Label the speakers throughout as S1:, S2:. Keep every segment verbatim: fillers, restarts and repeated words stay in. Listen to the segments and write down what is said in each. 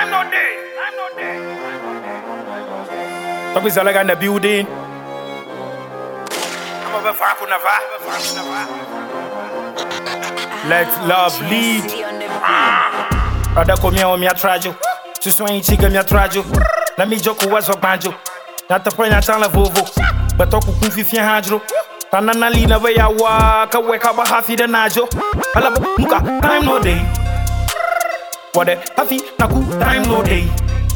S1: Time no day. Time no day. Talk with Zalaga in the building. I'm over far from Nava. Let love lead. Brother, come here on me a trajo. To swing chicken me a trajo. Let me joke was a banjo. Not the point I tell a vovo. But talk with Kufi Hydro. Tanana Lina way I walk. I wake up a half the najo. I love Muka. Time no day. What a happy Naku. Time no day.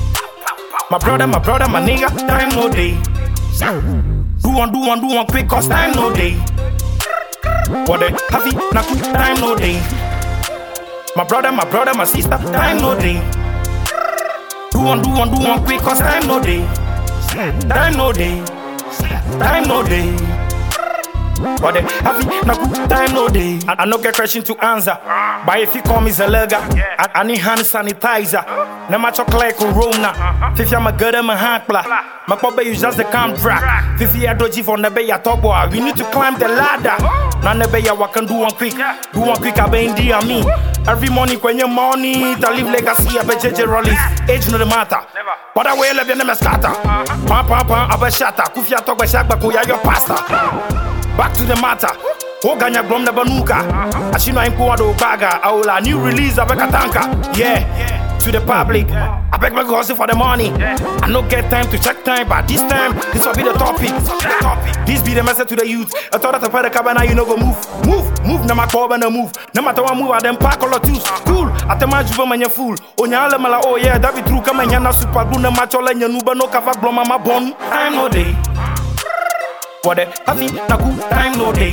S1: My brother, my brother, my nigga. Time no day. Do one, do one, do one quick, cause time no day. What a happy Naku. Time no day. My brother, my brother, my sister. Time no day. Do one, do one, do one quick, cause time no day. Time no day. Time no day. But the happy Naku. Time no day. I, I no get question to answer. But if you call me Zalaga, I, I need hand sanitizer. Now my chocolate corona. If I'm a good I'm a hand pla. My papa is just the contract. If you are dodgy for the bay at top boy, we need to climb the ladder. None of you can do one quick. Do one quick, I be in D me. Every morning when you're money, to live legacy, I bet J J Rollies. Age no matter. But I will have a scatter. Pam pam pam, I bet shatter. Kufia talk by Shagba, Kuya, your pastor. Back to the matter. Oh, Ganya Glom the Banuka. Ashino Impoado Baga. Aula, new release of a Katanka. Yeah, to the public. I beg my hustle for the money. I no get time to check time, but this time, this will be the topic. This be the message to the youth. I thought that the Pada Cabana, you know, go move. Move, move, no matter what, no move. No matter what move, I then pack all of two. Cool, at the match, when you're fool. Onyala Mala, oh yeah, that be true. Come and yana super blue, no match all and your nuba, no cover, bloma, my bone. Time no day. What a happy Naku. Time no day.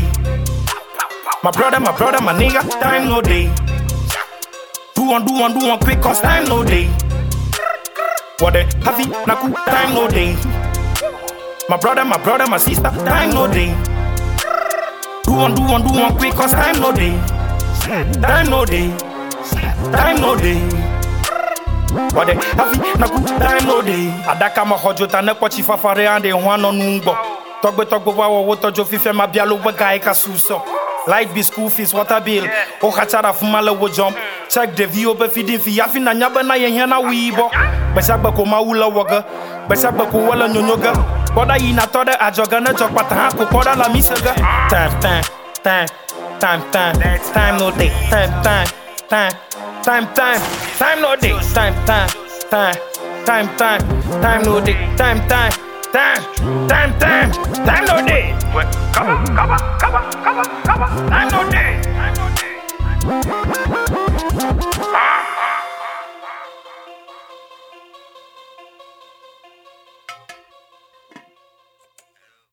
S1: My brother, my brother, my nigga. Time no day. Do one, do one, do one quick, cause time no day. What a happy Naku. Time no day. My brother, my brother, my sister. Time no day. Do one, do one, do one quick, cause time no day. Time no day. Time no day. What a happy Naku. Time no day. Adaka ma hojota ne kwa chifafare ande hwano nungbo. Togbe togbe wawo woto jo fife ma bialo wega eka suso. Light be school fees, water bill. O hachara fumale wo jump. Check the view be feeding fi yafi na nyaba na yen na wibo. Besagba ko maula waga. Besagba ko wala nyonyoga. Boda ina tode ajoga na jok pata ko koda la misaga. Time time time time time time no day. Time time time time time time no day. Time time time time time time no day. Time time Time, time, time, time no day. Cover, cover, cover, cover, cover. Time no day. Time no day. Ah.